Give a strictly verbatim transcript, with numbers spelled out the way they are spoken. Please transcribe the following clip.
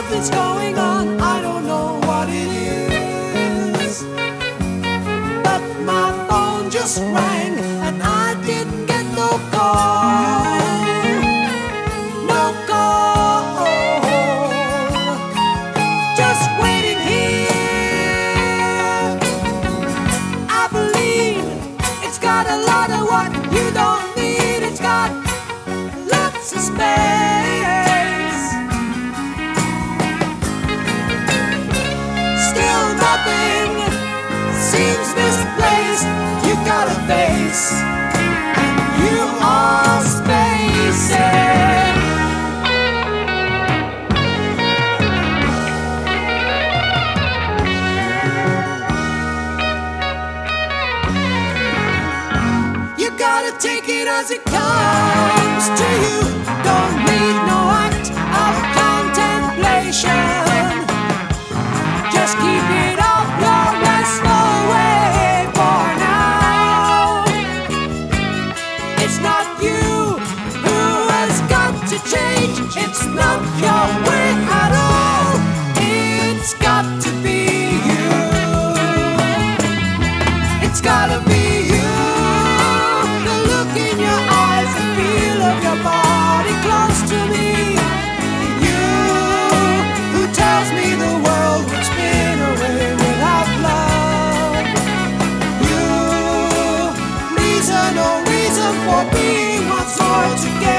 Something's going on, I don't know what it is. But my phone just rang and I didn't get no call. No call. Just waiting here. I believe it's got a lot of what you don't need. It's got lots of space. Still nothing seems misplaced. You got a face, and you are spacing. You gotta take it as it comes to you. Don't need no act of contemplation. Just keep it up your slow way for now. It's not you who has got to change. It's not your way at all. It's got to be you. It's gotta be you. The look in your eyes, the feel of your body close to me. You who tells me the world would spin away without love. You, reason or reason for being what's all together.